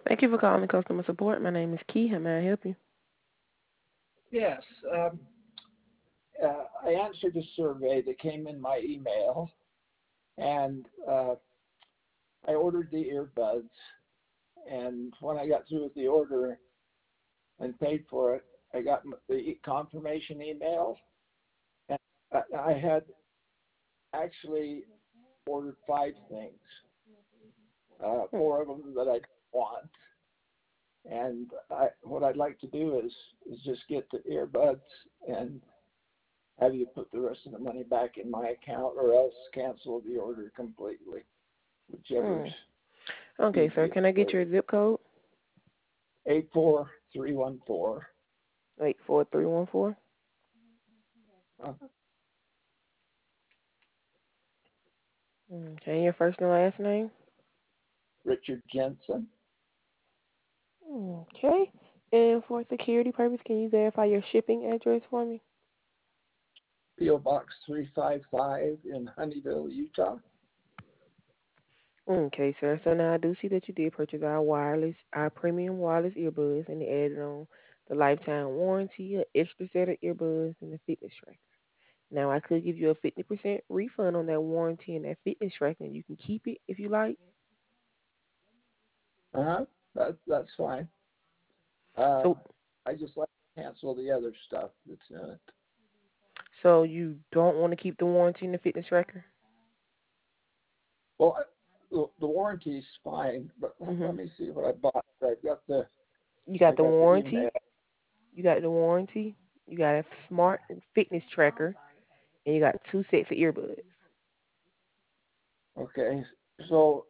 Thank you for calling customer support. My name is Key. How may I help you? Yes, I answered a survey that came in my email, and I ordered the earbuds. And when I got through with the order and paid for it, I got the confirmation email, and I had actually ordered five things, four of them that I want. And what I'd like to do is just get the earbuds and have you put the rest of the money back in my account, or else cancel the order completely, whichever's Hmm. Okay, sir. easiest Can I for get you. your zip code? 84314. 84314. Uh, Okay, your first and last name? Richard Jensen, Okay. And for security purpose, can you verify your shipping address for me? P.O. Box 355 in Honeyville, Utah. Okay, sir. So now I do see that you did purchase our premium wireless earbuds, and they added on the lifetime warranty, an extra set of earbuds, and the fitness tracker. Now I could give you a 50% refund on that warranty and that fitness tracker, and you can keep it if you like. Uh-huh. That's fine. Uh, So, I just like to cancel the other stuff that's in it. so you don't want to keep the warranty and the fitness tracker? Well, the warranty's fine, but Mhm. let me see what I bought. You I got the got the email. warranty. You got the warranty. You got a smart fitness tracker, and you got two sets of earbuds. Okay, so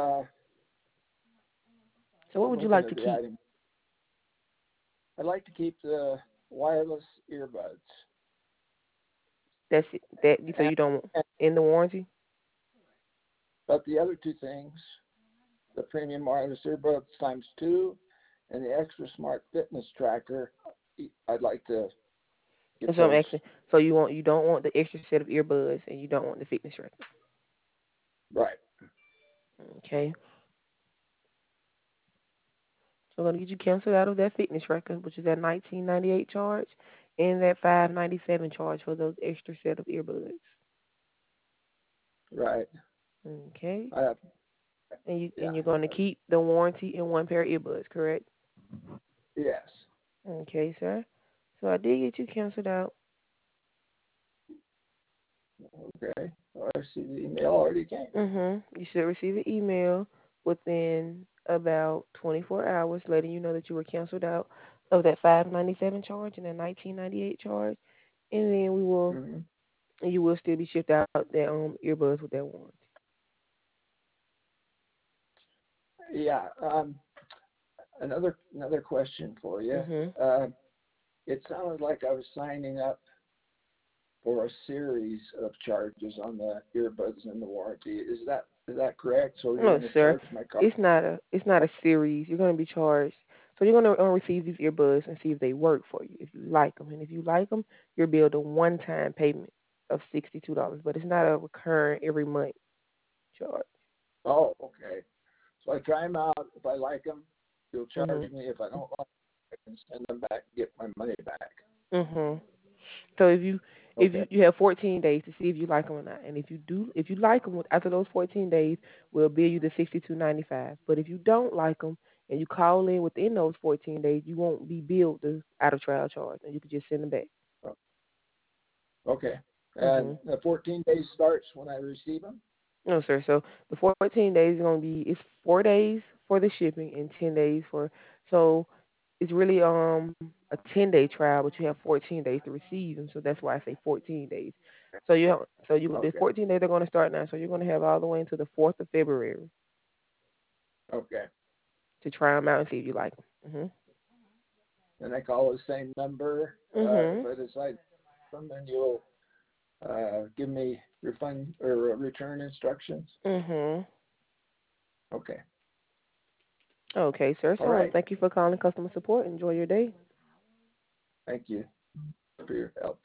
So what I'm would you looking like at to the keep? item. I'd like to keep the wireless earbuds. That's it. That so And, you don't and in the warranty. but the other two things, the premium wireless earbuds times two, and the extra smart fitness tracker, I'd like to That's get what I'm those. asking. So you don't want the extra set of earbuds, and you don't want the fitness tracker. Right. Okay. So I'm gonna get you canceled out of that fitness tracker, which is that 1998 charge, and that 597 charge for those extra set of earbuds. Right. Okay. I have, And yeah. you're gonna keep the warranty in one pair of earbuds, correct? Yes. Okay, sir. So I did get you canceled out. Okay. Well, I see the email already came. You should receive an email within about 24 hours letting you know that you were canceled out of that 597 charge and that 1998 charge, and then Hmm. you will still be shipped out that earbuds with that warranty. Yeah. Another question for you. Mhm. Uh, it sounded like I was signing up for a series of charges on the earbuds and the warranty. Is that correct? So you're No, going to sir. charge my car? It's not a series. You're going to be charged. So you're going to receive these earbuds and see if they work for you. If you like them, and if you like them, you're billed a one-time payment of $62. But it's not a recurring every month charge. Oh, okay. So I try them out. If I like them, you'll charge Mhm. me. If I don't like them, I can send them back and get my money back. Mhm. So if Okay. you have 14 days to see if you like them or not, and if you like them after those 14 days, we'll bill you the 62.95. But if you don't like them and you call in within those 14 days, you won't be billed the out of trial charge, and you can just send them back. Oh, okay. And Mhm. the 14 days starts when I receive them? No, sir. So the 14 days is gonna be it's 4 days for the shipping and 10 days for so it's really a 10-day trial, but you have 14 days to receive them. So that's why I say 14 days. The Okay. 14 days are going to start now. So you're going to have all the way until the 4th of February Okay. to try them out and see if you like them. And I call the same number. If Mhm. I decide them, then you'll give me refund or return instructions. Mhm. Okay. Okay, sir. All So right. thank you for calling customer support. Enjoy your day. Thank you for your help.